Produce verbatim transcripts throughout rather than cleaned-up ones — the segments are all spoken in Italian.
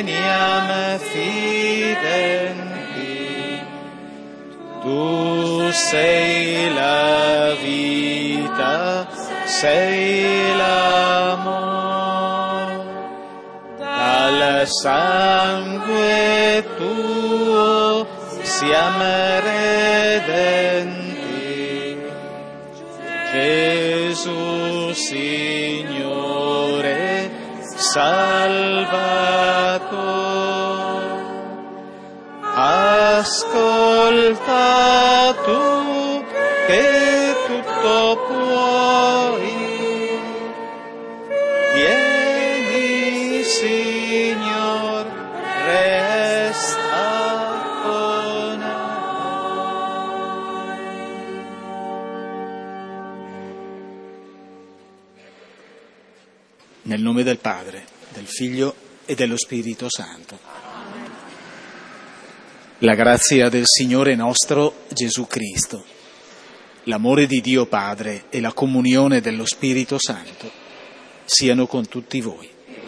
veniam fidenti. Tu sei la vita, sei l'amore, dal sangue tuo siamo redenti. Gesù Signore, Salvatore, ascolta tu che tutto puoi, vieni Signor, resta con noi. Nel nome del Padre, del Figlio e dello Spirito Santo. La grazia del Signore nostro Gesù Cristo, l'amore di Dio Padre e la comunione dello Spirito Santo siano con tutti voi.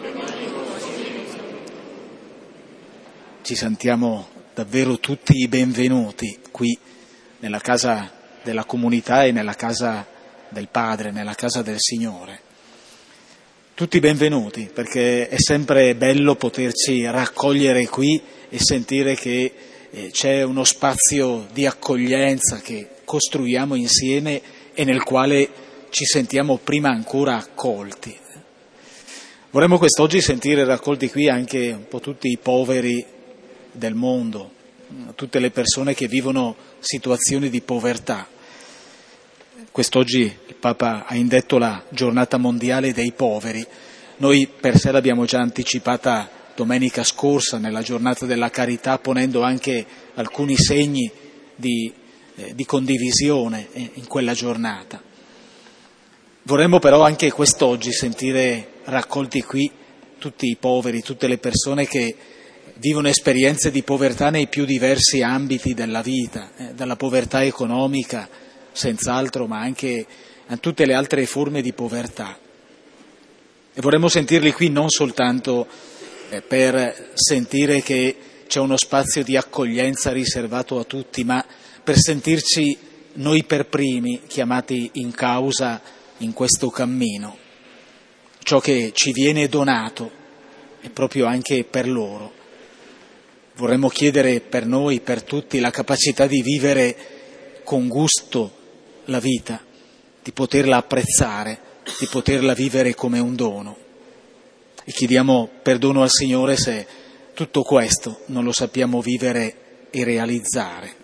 Ci sentiamo davvero tutti i benvenuti qui nella casa della comunità e nella casa del Padre, nella casa del Signore. Tutti benvenuti, perché è sempre bello poterci raccogliere qui e sentire che eh, c'è uno spazio di accoglienza che costruiamo insieme e nel quale ci sentiamo prima ancora accolti. Vorremmo quest'oggi sentire raccolti qui anche un po' tutti i poveri del mondo, tutte le persone che vivono situazioni di povertà. Quest'oggi il Papa ha indetto la giornata mondiale dei poveri. Noi per sé l'abbiamo già anticipata domenica scorsa nella giornata della carità, ponendo anche alcuni segni di, eh, di condivisione in quella giornata. Vorremmo però anche quest'oggi sentire raccolti qui tutti i poveri, tutte le persone che vivono esperienze di povertà nei più diversi ambiti della vita, eh, dalla povertà economica, senz'altro, ma anche a tutte le altre forme di povertà. E vorremmo sentirli qui non soltanto eh, per sentire che c'è uno spazio di accoglienza riservato a tutti, ma per sentirci noi per primi chiamati in causa in questo cammino. Ciò che ci viene donato è proprio anche per loro. Vorremmo chiedere per noi, per tutti, la capacità di vivere con gusto la vita, di poterla apprezzare, di poterla vivere come un dono. E chiediamo perdono al Signore se tutto questo non lo sappiamo vivere e realizzare.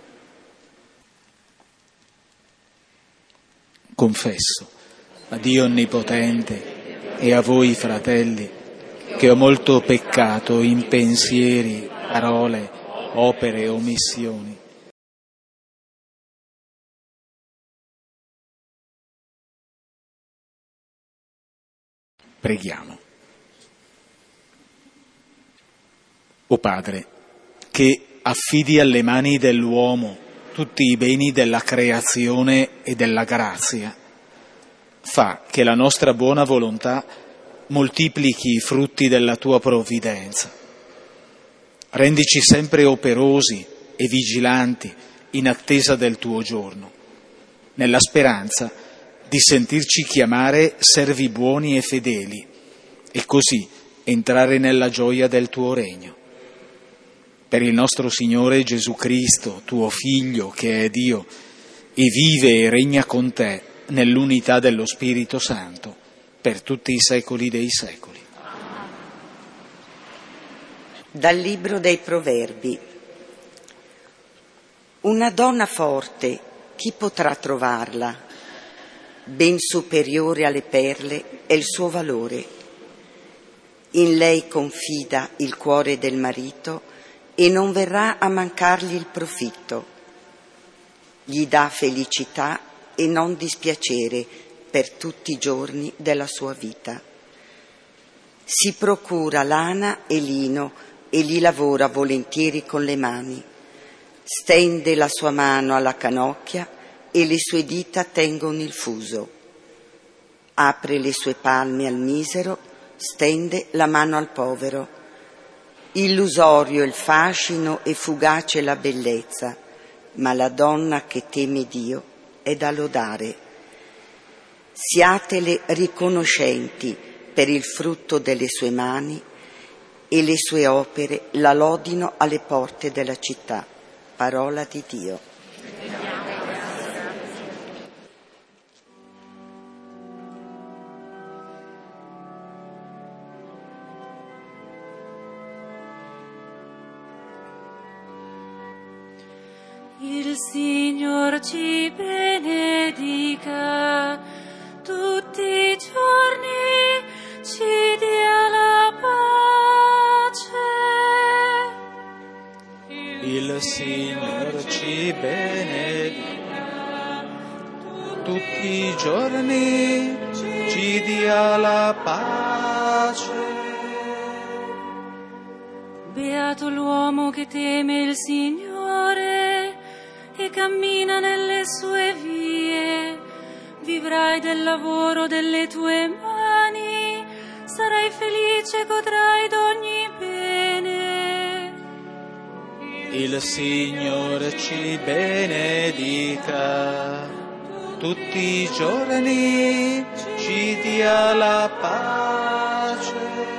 Confesso a Dio Onnipotente e a voi, fratelli, che ho molto peccato in pensieri, parole, opere e omissioni. Preghiamo. O Padre, che affidi alle mani dell'uomo tutti i beni della creazione e della grazia, fa che la nostra buona volontà moltiplichi i frutti della tua provvidenza. Rendici sempre operosi e vigilanti in attesa del tuo giorno, nella speranza di sentirci chiamare servi buoni e fedeli e così entrare nella gioia del tuo regno. Per il nostro Signore Gesù Cristo, tuo Figlio, che è Dio, e vive e regna con te nell'unità dello Spirito Santo, per tutti i secoli dei secoli. Dal Libro dei Proverbi. Una donna forte, chi potrà trovarla? Ben superiore alle perle è il suo valore. In lei confida il cuore del marito e non verrà a mancargli il profitto. Gli dà felicità e non dispiacere per tutti i giorni della sua vita. Si procura lana e lino e li lavora volentieri con le mani. Stende la sua mano alla canocchia e le sue dita tengono il fuso. Apre le sue palme al misero, stende la mano al povero. illusorio il fascino e fugace la bellezza, ma la donna che teme Dio è da lodare. Siatele riconoscenti per il frutto delle sue mani e le sue opere la lodino alle porte della città. Parola di Dio. Il Signor ci benedica tutti i giorni, ci dia la pace. Il Signor ci benedica tutti i giorni, ci dia la pace. Beato l'uomo che teme il Signore e cammina nelle sue vie. Vivrai del lavoro delle tue mani, sarai felice, godrai d'ogni bene. Il Signore ci benedica tutti i giorni, ci dia la pace.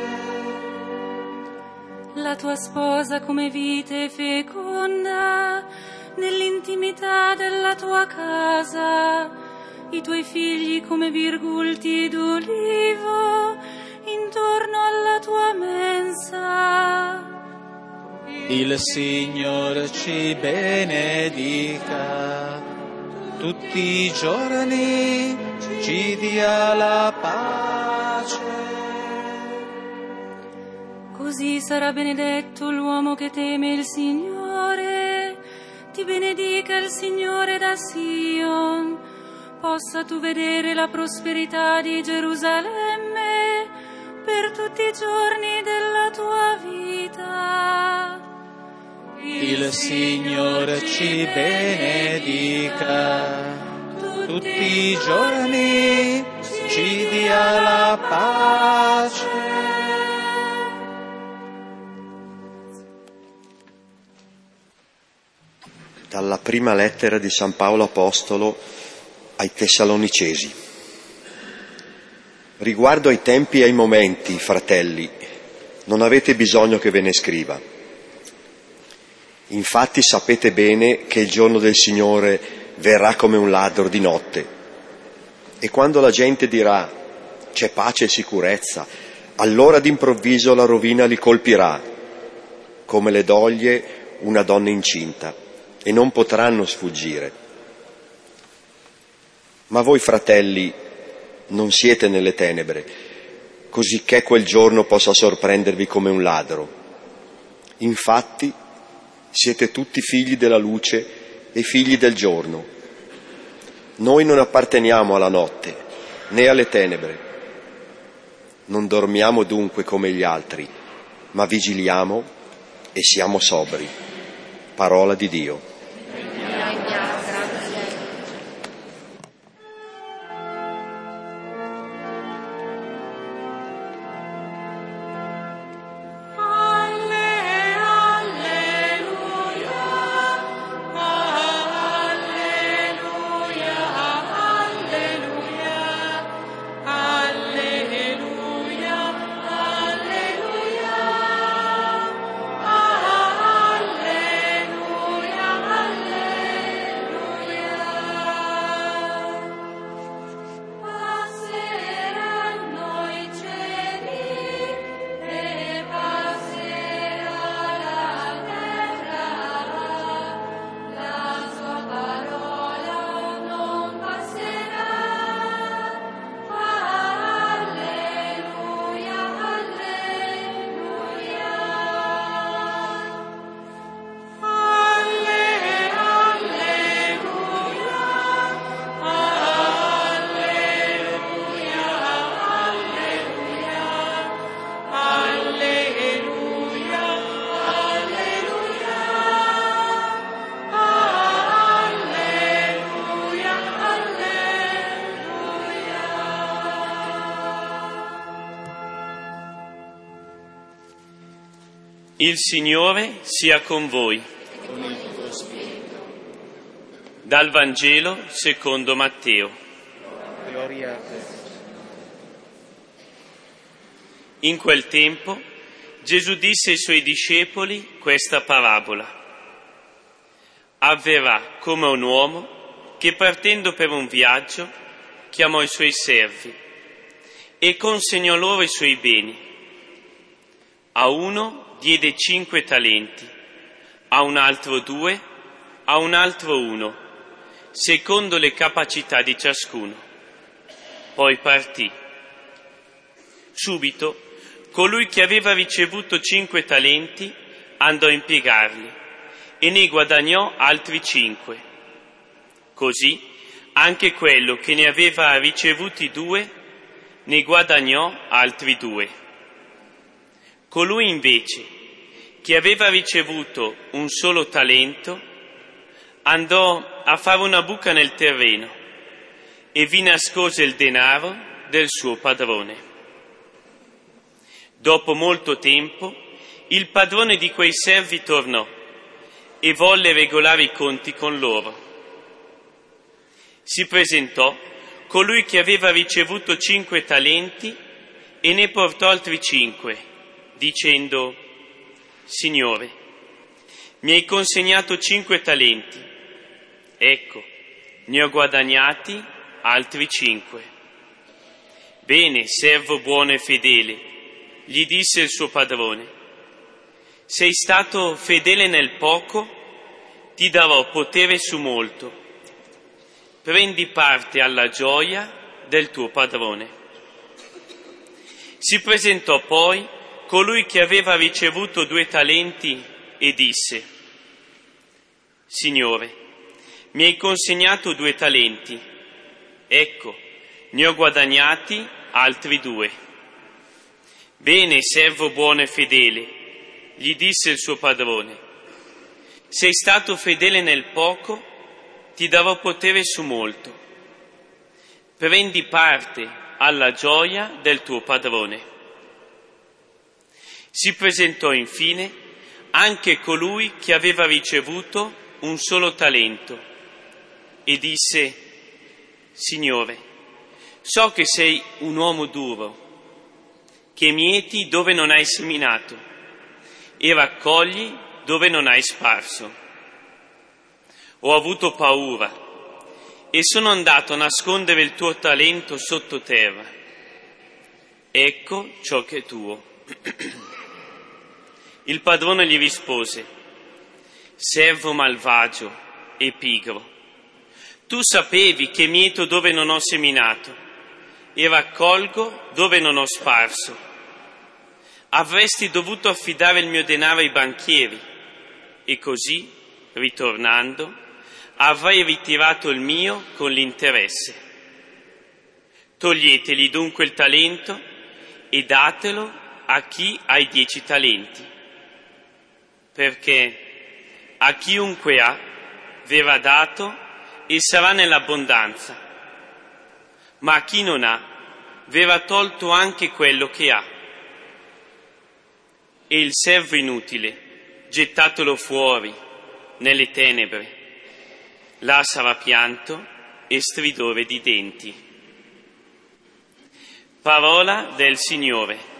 La tua sposa come vite feconda nell'intimità della tua casa, i tuoi figli come virgulti d'olivo intorno alla tua mensa. Il Signore ci benedica tutti i giorni, ci dia la pace. Così sarà benedetto l'uomo che teme il Signore. Ti benedica il Signore da Sion, possa tu vedere la prosperità di Gerusalemme per tutti i giorni della tua vita. Il Signore ci benedica tutti i giorni, ci dia la pace. Dalla prima lettera di San Paolo Apostolo ai Tessalonicesi. Riguardo ai tempi e ai momenti, fratelli, non avete bisogno che ve ne scriva. Infatti sapete bene che il giorno del Signore verrà come un ladro di notte. E quando la gente dirà c'è pace e sicurezza, allora d'improvviso la rovina li colpirà, come le doglie una donna incinta, e non potranno sfuggire. Ma voi, fratelli, non siete nelle tenebre, cosicché quel giorno possa sorprendervi come un ladro. Infatti, siete tutti figli della luce e figli del giorno. Noi non apparteniamo alla notte, né alle tenebre. Non dormiamo dunque come gli altri, ma vigiliamo e siamo sobri. Parola di Dio. Alleluia. Il Signore sia con voi. Dal Vangelo secondo Matteo. In quel tempo Gesù disse ai suoi discepoli questa parabola. Avverrà come un uomo che partendo per un viaggio chiamò i suoi servi e consegnò loro i suoi beni. A uno diede cinque talenti, a un altro due, a un altro uno, secondo le capacità di ciascuno. Poi partì. Subito colui che aveva ricevuto cinque talenti andò a impiegarli e ne guadagnò altri cinque. Così anche quello che ne aveva ricevuti due ne guadagnò altri due. Colui invece che aveva ricevuto un solo talento andò a fare una buca nel terreno e vi nascose il denaro del suo padrone. Dopo molto tempo il padrone di quei servi tornò e volle regolare i conti con loro. Si presentò colui che aveva ricevuto cinque talenti e ne portò altri cinque, dicendo: Signore, mi hai consegnato cinque talenti, ecco, ne ho guadagnati altri cinque. Bene, servo buono e fedele, gli disse il suo padrone, sei stato fedele nel poco, ti darò potere su molto. Prendi parte alla gioia del tuo padrone. Si presentò poi colui che aveva ricevuto due talenti e disse: Signore, mi hai consegnato due talenti, ecco, ne ho guadagnati altri due. Bene, servo buono e fedele, gli disse il suo padrone, sei stato fedele nel poco, ti darò potere su molto. Prendi parte alla gioia del tuo padrone. Si presentò infine anche colui che aveva ricevuto un solo talento e disse: Signore, so che sei un uomo duro, che mieti dove non hai seminato e raccogli dove non hai sparso. Ho avuto paura e sono andato a nascondere il tuo talento sottoterra. Ecco ciò che è tuo. Il padrone gli rispose: servo malvagio e pigro, tu sapevi che mieto dove non ho seminato e raccolgo dove non ho sparso. Avresti dovuto affidare il mio denaro ai banchieri e così, ritornando, avrei ritirato il mio con l'interesse. Toglieteli dunque il talento e datelo a chi ha i dieci talenti. Perché a chiunque ha verrà dato e sarà nell'abbondanza, ma a chi non ha verrà tolto anche quello che ha. E il servo inutile, gettatelo fuori nelle tenebre, là sarà pianto e stridore di denti. Parola del Signore.